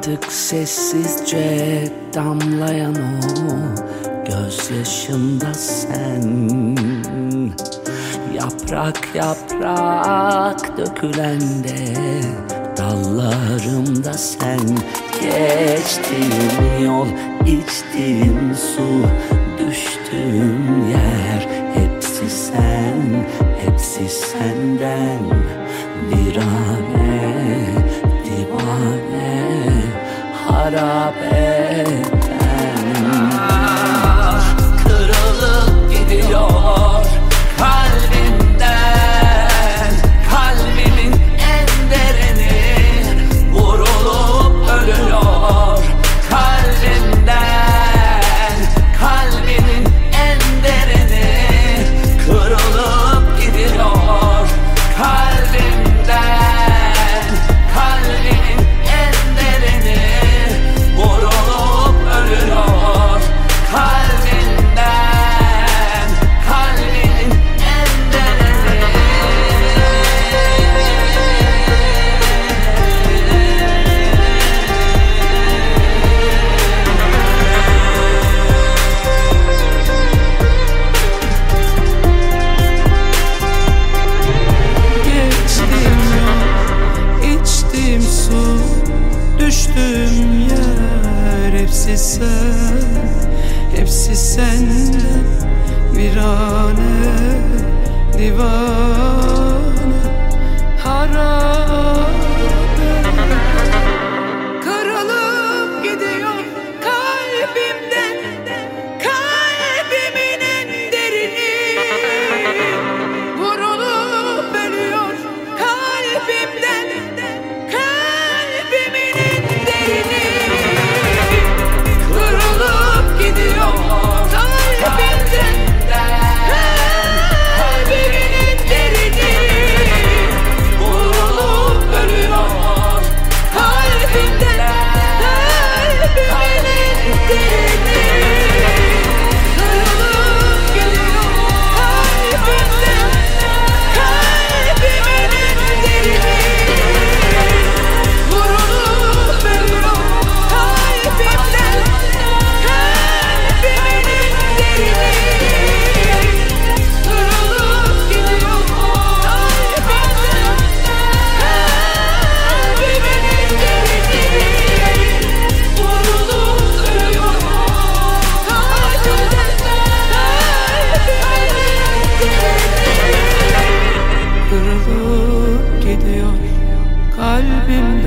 Artık sessizce damlayan o gözyaşımda sen. Yaprak yaprak dökülende dallarımda sen. Geçtiğim yol, içtiğim su, düştüğüm yer, hepsi sen, hepsi senden. Virane, divane, harabeden kırılıp gidiyor kalbimden, kalbimin en derini vurulup ölüyor kalbimden, kalbimin en derini kırılıp gidiyor kalbimden, kalbimin en derini vurulup ölüyor kalbimden, kalbimin en derini. Geçtiğim yol, içtiğim su, düştüğüm yer, hepsi sen, hepsi senden. Virane, divane, harabe. Kırılıp gidiyor kalbimden, kalbimin en derini vurulup ölüyor kalbimden, kalbimin en derini kırılıp gidiyor kalbimden, kalbimin en derini vurulup ölüyor kalbimden, kalbimin en derini kırılıp gidiyor kalbimden, kalbimin en derini vurulup ölüyor kalbimden, kalbimin en derini kırılıp gidiyor kalbimden, kalbimin en derini vurulup ölüyor kalbimden, kalbimin en derini kırılıp gidiyor kalbimden.